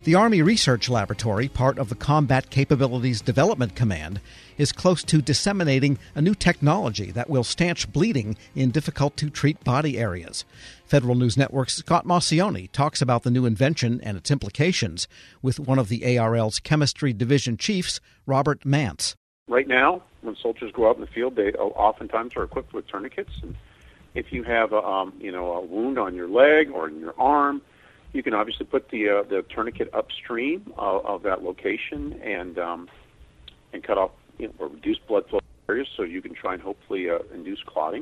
The Army Research Laboratory, part of the Combat Capabilities Development Command, is close to disseminating a new technology that will stanch bleeding in difficult-to-treat body areas. Federal News Network's Scott Maucione talks about the new invention and its implications with one of the ARL's Chemistry Division chiefs, Robert Mance. Right now, when soldiers go out in the field, they oftentimes are equipped with tourniquets. And if you have a wound on your leg or in your arm, you can obviously put the tourniquet upstream of that location and cut off or reduce blood flow areas, so you can try and hopefully induce clotting.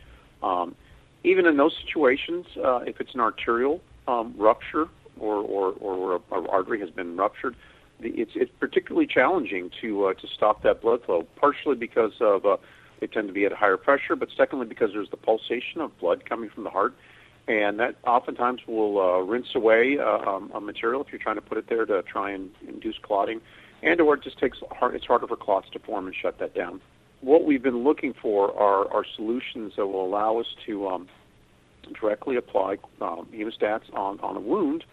Even in those situations, if it's an arterial rupture or an artery has been ruptured, it's particularly challenging to stop that blood flow. Partially because of they tend to be at higher pressure, but secondly because there's the pulsation of blood coming from the heart. And that oftentimes will rinse away a material if you're trying to put it there to try and induce clotting, or it just it's harder for clots to form and shut that down. What we've been looking for are solutions that will allow us to directly apply hemostats on a wound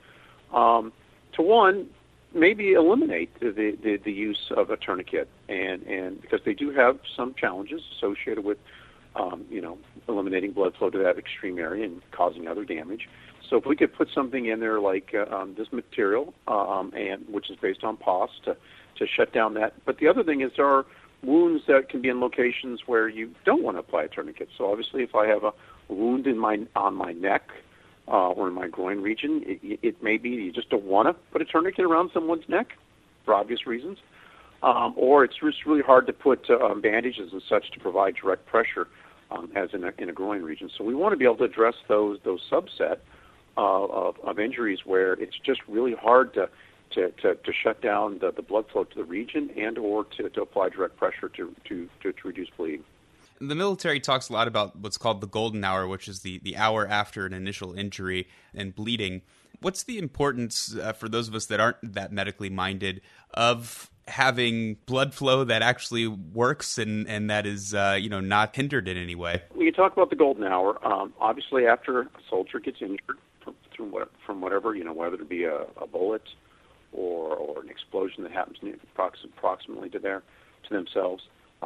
to one, maybe eliminate the use of a tourniquet, and because they do have some challenges associated with eliminating blood flow to that extreme area and causing other damage. So if we could put something in there like this material, and which is based on POS, to shut down that. But the other thing is there are wounds that can be in locations where you don't want to apply a tourniquet. So obviously if I have a wound on my neck or in my groin region, it may be you just don't want to put a tourniquet around someone's neck for obvious reasons. Or it's just really hard to put bandages and such to provide direct pressure as in a groin region. So we want to be able to address those subset of injuries where it's just really hard to shut down the blood flow to the region or to apply direct pressure to reduce bleeding. The military talks a lot about what's called the golden hour, which is the hour after an initial injury and bleeding. What's the importance for those of us that aren't that medically minded of having blood flow that actually works and that is not hindered in any way? When you talk about the golden hour, obviously after a soldier gets injured from whatever, whether it be a bullet or an explosion that happens approximately to themselves,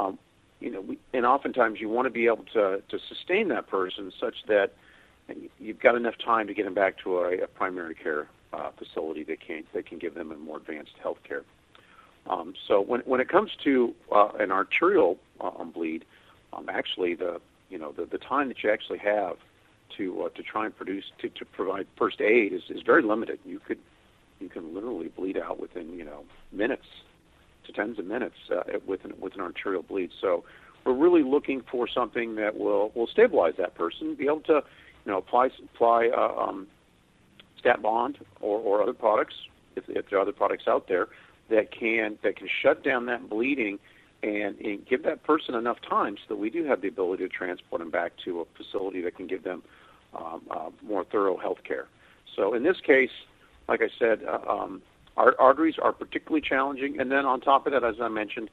and oftentimes you want to be able to sustain that person such that you've got enough time to get them back to a primary care facility that can give them a more advanced health care. So when it comes to an arterial bleed, actually the time that you actually have to try and provide first aid is very limited. You can literally bleed out within minutes to tens of minutes with an arterial bleed. So we're really looking for something that will stabilize that person, be able to apply Stat Bond or other products if there are other products out there that can shut down that bleeding and give that person enough time so that we do have the ability to transport them back to a facility that can give them more thorough health care. So in this case, like I said, our arteries are particularly challenging, and then on top of that, as I mentioned,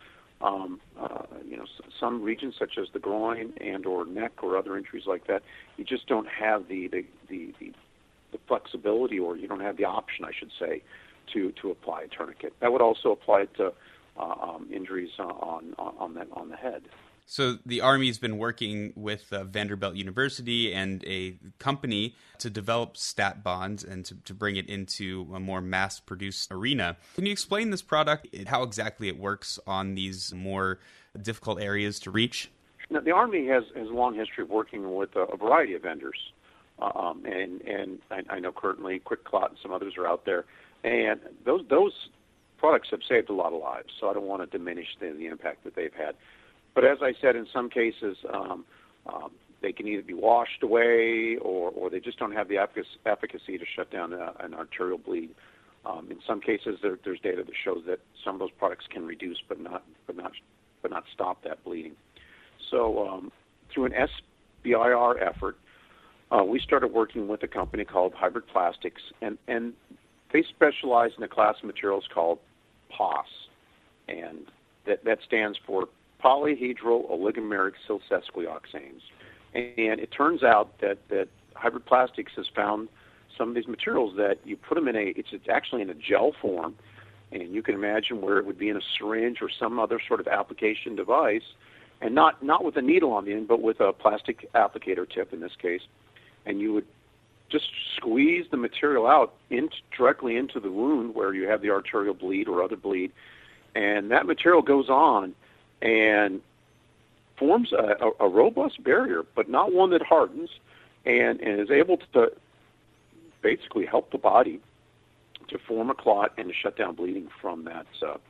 some regions such as the groin and or neck or other injuries like that, you just don't have the flexibility, or you don't have the option, I should say, to apply a tourniquet. That would also apply to injuries on the head. So the Army's been working with Vanderbilt University and a company to develop Stat Bonds and to bring it into a more mass-produced arena. Can you explain this product, how exactly it works on these more difficult areas to reach? Now, the Army has a long history of working with a variety of vendors. And I know currently QuikClot and some others are out there. And those products have saved a lot of lives, so I don't want to diminish the impact that they've had. But as I said, in some cases, they can either be washed away or they just don't have the efficacy to shut down an arterial bleed. In some cases, there's data that shows that some of those products can reduce but not stop that bleeding. So through an SBIR effort, we started working with a company called Hybrid Plastics, and they specialize in a class of materials called POS, and that stands for polyhedroligomeric silsesquioxanes. And it turns out that Hybrid Plastics has found some of these materials that you put them in it's actually in a gel form, and you can imagine where it would be in a syringe or some other sort of application device, and not with a needle on the end, but with a plastic applicator tip in this case, and you would just squeeze the material out directly into the wound where you have the arterial bleed or other bleed, and that material goes on and forms a robust barrier, but not one that hardens, and is able to basically help the body to form a clot and to shut down bleeding from that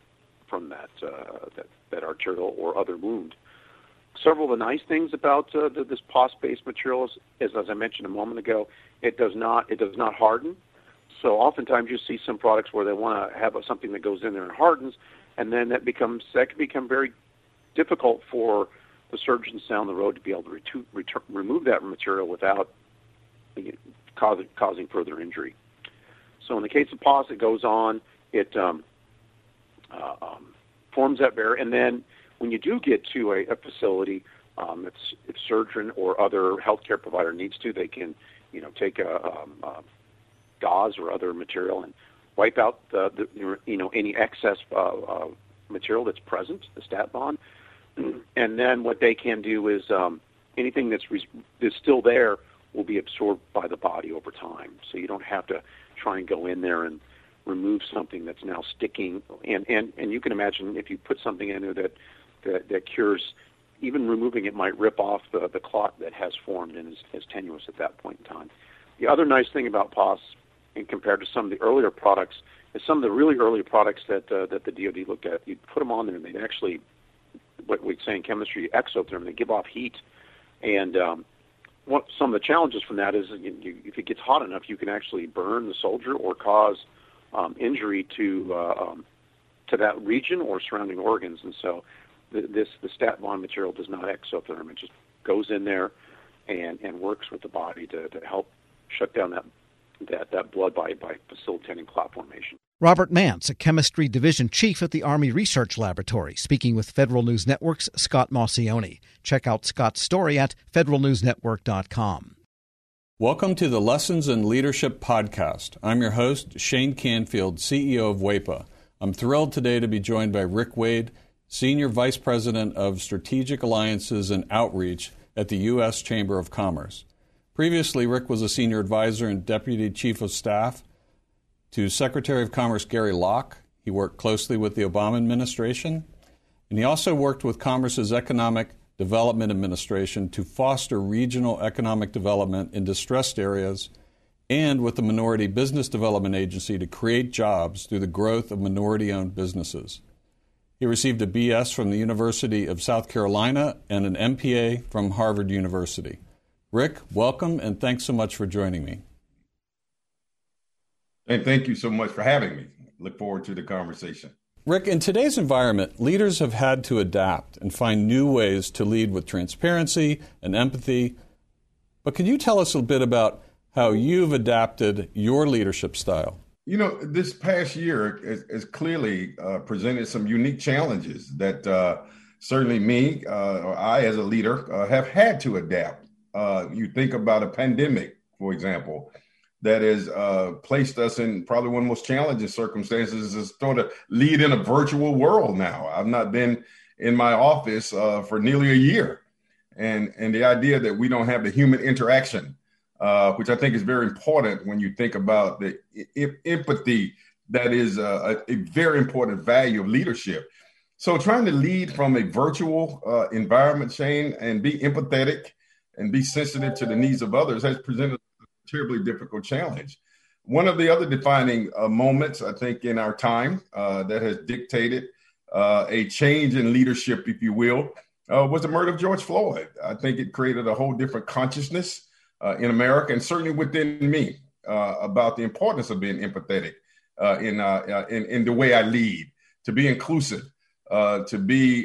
arterial or other wound. Several of the nice things about this POS-based material is, as I mentioned a moment ago, it does not harden. So oftentimes you see some products where they want to have something that goes in there and hardens, and then that can become very difficult for the surgeons down the road to be able to remove that material without causing further injury. So in the case of POS, it goes on, it forms that barrier, and then when you do get to a facility, if surgeon or other healthcare provider needs to, they can, take a gauze or other material and wipe out any excess material that's present, the stat bond, and then what they can do is anything that's still there will be absorbed by the body over time. So you don't have to try and go in there and remove something that's now sticking. And you can imagine if you put something in there that cures, even removing it might rip off the clot that has formed and is tenuous at that point in time. The other nice thing about POS, and compared to some of the earlier products, is some of the really early products that the DoD looked at. You put them on there, and they'd actually, what we'd say in chemistry, exotherm them. They give off heat, and some of the challenges from that is if it gets hot enough, you can actually burn the soldier or cause injury to that region or surrounding organs. And so the stat bond material does not exotherm. It just goes in there and works with the body to help shut down that blood by facilitating clot formation. Robert Mance, a chemistry division chief at the Army Research Laboratory, speaking with Federal News Network's Scott Maucione. Check out Scott's story at federalnewsnetwork.com. Welcome to the Lessons in Leadership podcast. I'm your host, Shane Canfield, CEO of WEPA. I'm thrilled today to be joined by Rick Wade, Senior Vice President of Strategic Alliances and Outreach at the U.S. Chamber of Commerce. Previously, Rick was a senior advisor and deputy chief of staff to Secretary of Commerce Gary Locke. He worked closely with the Obama administration, and he also worked with Commerce's Economic Development Administration to foster regional economic development in distressed areas, and with the Minority Business Development Agency to create jobs through the growth of minority-owned businesses. He received a BS from the University of South Carolina and an MPA from Harvard University. Rick, welcome, and thanks so much for joining me. And thank you so much for having me. Look forward to the conversation. Rick, in today's environment, leaders have had to adapt and find new ways to lead with transparency and empathy. But can you tell us a bit about how you've adapted your leadership style? This past year has clearly presented some unique challenges that certainly me or I as a leader have had to adapt. You think about a pandemic, for example, that has placed us in probably one of the most challenging circumstances is sort of lead in a virtual world now. I've not been in my office for nearly a year. And the idea that we don't have the human interaction, which I think is very important when you think about the empathy that is a very important value of leadership. So trying to lead from a virtual environment, Shane, and be empathetic and be sensitive to the needs of others has presented terribly difficult challenge. One of the other defining moments, I think, in our time that has dictated a change in leadership, if you will, was the murder of George Floyd. I think it created a whole different consciousness in America and certainly within me about the importance of being empathetic in the way I lead, to be inclusive, to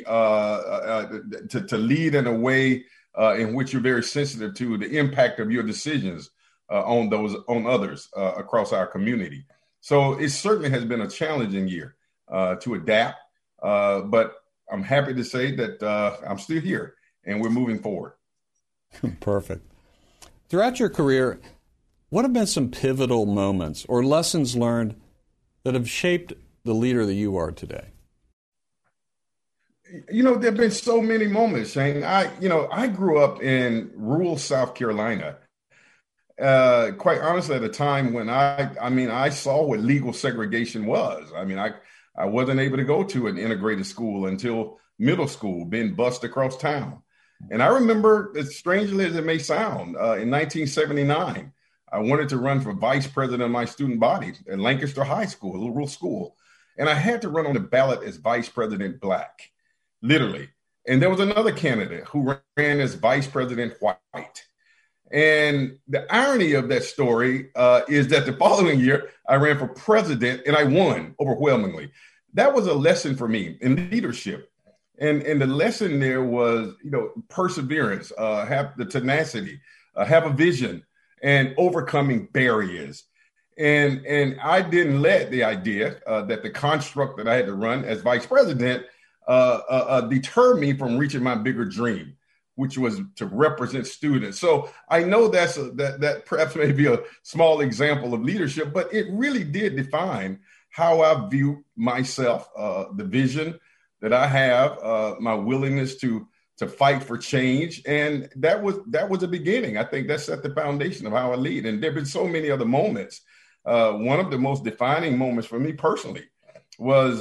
lead in a way in which you're very sensitive to the impact of your decisions on others across our community. So it certainly has been a challenging year to adapt, but I'm happy to say that I'm still here and we're moving forward. Perfect. Throughout your career, What have been some pivotal moments or lessons learned that have shaped the leader that you are today? There have been so many moments, Shane. I grew up in rural South Carolina. Quite honestly, at a time when I saw what legal segregation was. I wasn't able to go to an integrated school until middle school, being bused across town. And I remember, as strangely as it may sound, in 1979, I wanted to run for vice president of my student body at Lancaster High School, a little rural school. And I had to run on the ballot as vice president black, literally. And there was another candidate who ran as vice president white. And the irony of that story is that the following year, I ran for president and I won overwhelmingly. That was a lesson for me in leadership. And the lesson there was, perseverance, have the tenacity, have a vision, and overcoming barriers. And I didn't let the idea that the construct that I had to run as vice president deter me from reaching my bigger dream, which was to represent students. So I know that perhaps may be a small example of leadership, but it really did define how I view myself, the vision that I have, my willingness to fight for change. And that was the beginning. I think that set the foundation of how I lead. And there have been so many other moments. One of the most defining moments for me personally was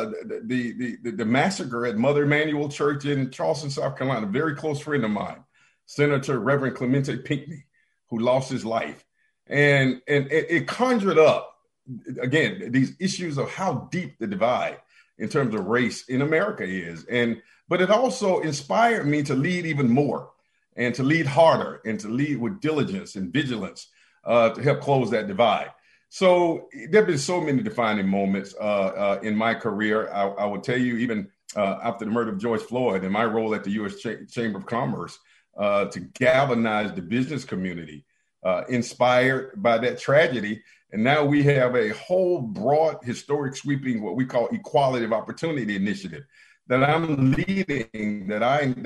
the massacre at Mother Emanuel Church in Charleston, South Carolina. A very close friend of mine, Senator Reverend Clemente Pinckney, who lost his life. And it conjured up, again, these issues of how deep the divide in terms of race in America is. But it also inspired me to lead even more and to lead harder and to lead with diligence and vigilance to help close that divide. So there have been so many defining moments in my career. I will tell you, even after the murder of George Floyd, in my role at the U.S. Chamber of Commerce, to galvanize the business community, inspired by that tragedy. And now we have a whole broad, historic, sweeping, what we call equality of opportunity initiative that I'm leading, that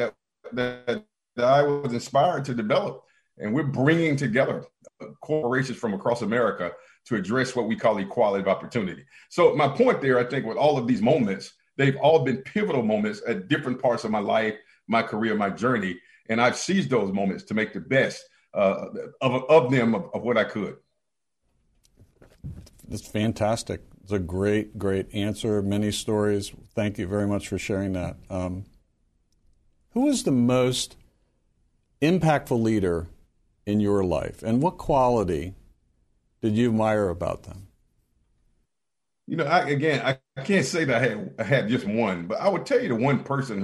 I was inspired to develop. And we're bringing together corporations from across America to address what we call equality of opportunity. So my point there, I think, with all of these moments, they've all been pivotal moments at different parts of my life, my career, my journey. And I've seized those moments to make the best of what I could. That's fantastic. It's a great, great answer. Many stories. Thank you very much for sharing that. Who was the most impactful leader in your life, and what quality did you admire about them? I can't say that I had just one, but I would tell you the one person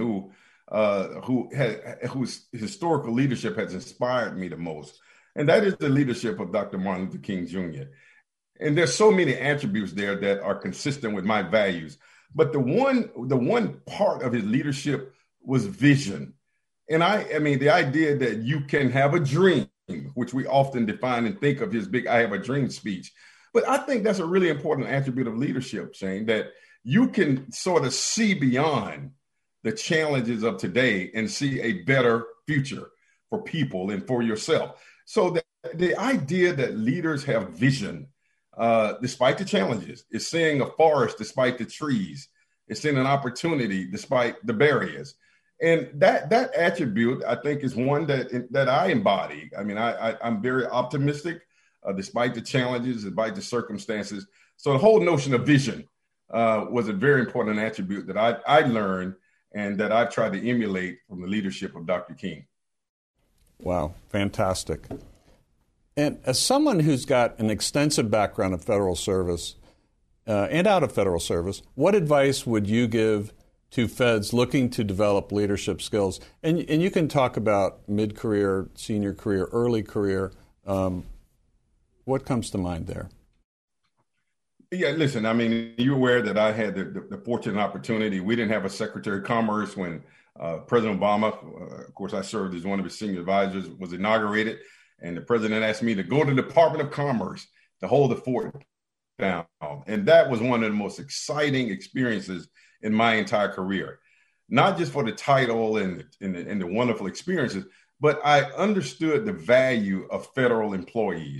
whose historical leadership has inspired me the most, and that is the leadership of Dr. Martin Luther King Jr. And there's so many attributes there that are consistent with my values. But the one part of his leadership was vision. And I mean, the idea that you can have a dream, which we often define and think of his big "I have a dream" speech. But I think that's a really important attribute of leadership, Shane, that you can sort of see beyond the challenges of today and see a better future for people and for yourself. So the idea that leaders have vision, despite the challenges, is seeing a forest despite the trees, it's seeing an opportunity despite the barriers. And that attribute, I think, is one that I embody. I mean, I'm very optimistic, despite the challenges, despite the circumstances. So the whole notion of vision was a very important attribute that I learned and that I've tried to emulate from the leadership of Dr. King. Wow, fantastic. And as someone who's got an extensive background of federal service and out of federal service, what advice would you give to feds looking to develop leadership skills? And you can talk about mid-career, senior career, early career. What comes to mind there? Yeah, listen, I mean, you're aware that I had the fortunate opportunity. We didn't have a Secretary of Commerce when President Obama, of course, I served as one of his senior advisors, was inaugurated. And the president asked me to go to the Department of Commerce to hold the fort down. And that was one of the most exciting experiences in my entire career, not just for the title and the wonderful experiences, but I understood the value of federal employees.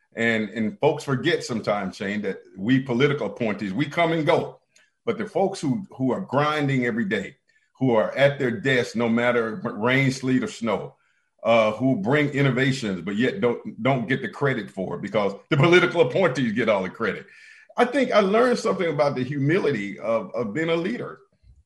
And folks forget sometimes, Shane, that we political appointees, we come and go. But the folks who are grinding every day, who are at their desk no matter rain, sleet, or snow, who bring innovations but yet don't get the credit for it because the political appointees get all the credit. I think I learned something about the humility of being a leader.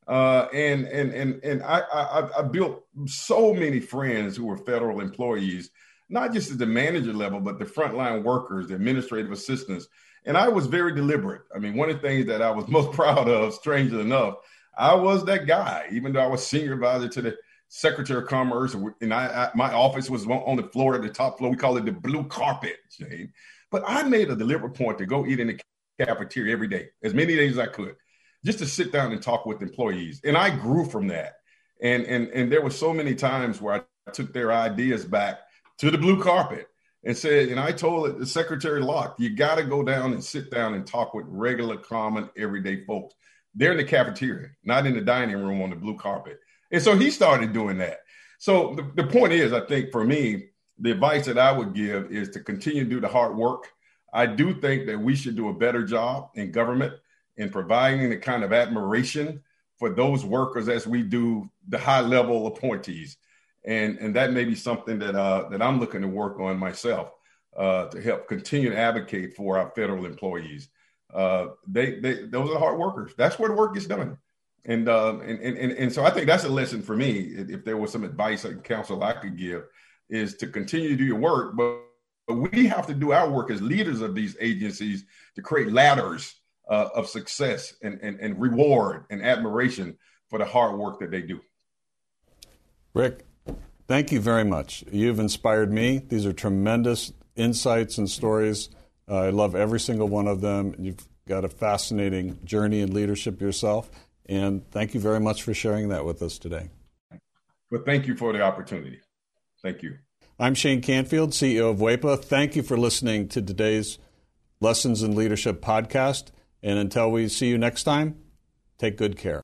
And I built so many friends who were federal employees, not just at the manager level, but the frontline workers, the administrative assistants. And I was very deliberate. I mean, one of the things that I was most proud of, strangely enough, I was that guy, even though I was senior advisor to the Secretary of Commerce, and my office was on the floor, at the top floor. We call it the blue carpet, Shane. But I made a deliberate point to go eat in the cafeteria every day, as many days as I could, just to sit down and talk with employees. And I grew from that. And there were so many times where I took their ideas back to the blue carpet and said, and I told the Secretary Locke, you got to go down and sit down and talk with regular, common, everyday folks. They're in the cafeteria, not in the dining room on the blue carpet. And so he started doing that. So the point is, I think for me, the advice that I would give is to continue to do the hard work. I do think that we should do a better job in government in providing the kind of admiration for those workers as we do the high level appointees. And that may be something that I'm looking to work on myself to help continue to advocate for our federal employees. Those are hard workers. That's where the work gets done. And so I think that's a lesson for me. If there was some advice and counsel I could give, is to continue to do your work, but we have to do our work as leaders of these agencies to create ladders of success and reward and admiration for the hard work that they do. Rick, thank you very much. You've inspired me. These are tremendous insights and stories. I love every single one of them. You've got a fascinating journey in leadership yourself. And thank you very much for sharing that with us today. Well, thank you for the opportunity. Thank you. I'm Shane Canfield, CEO of WEPA. Thank you for listening to today's Lessons in Leadership podcast. And until we see you next time, take good care.